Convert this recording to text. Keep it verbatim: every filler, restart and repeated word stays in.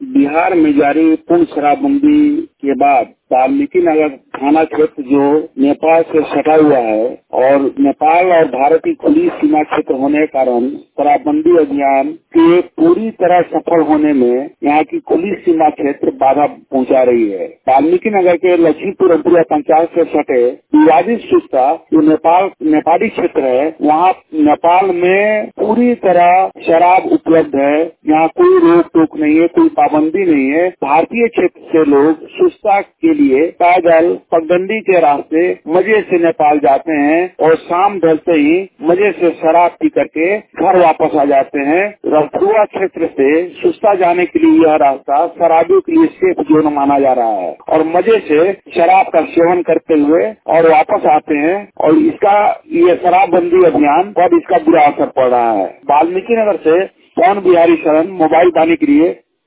बिहार में जारी पूर्ण शराबबंदी के बाद वाल्मीकि नगर थाना क्षेत्र जो नेपाल से सटा हुआ है और नेपाल और भारत की खुली सीमा क्षेत्र होने के कारण शराबबंदी अभियान के पूरी तरह सफल होने में यहाँ की खुली सीमा क्षेत्र बाधा पहुंचा रही है। वाल्मीकि नगर के लक्ष्मीपुर अम्पुरा पंचायत से सटे विवादित सुस्ता जो नेपाल नेपाली क्षेत्र है, वहाँ नेपाल में पूरी तरह शराब उपलब्ध है। यहाँ कोई रोक टोक नहीं है, कोई पाबंदी नहीं है। भारतीय क्षेत्र से लोग सुस्ता के लिए पैदल पगडंडी के रास्ते मजे से नेपाल जाते हैं और शाम ढलते ही मजे से शराब पी करके घर वापस आ जाते हैं। रफुआ क्षेत्र से सुस्ता जाने के लिए यह रास्ता शराबियों के लिए सेफ जोन माना जा रहा है और मजे से शराब का सेवन करते हुए और वापस आते हैं और इसका ये शराबबंदी अभियान पर इसका बुरा असर पड़ रहा है। वाल्मीकि नगर से पवन बिहारी शरण, मोबाइल पाने के लिए।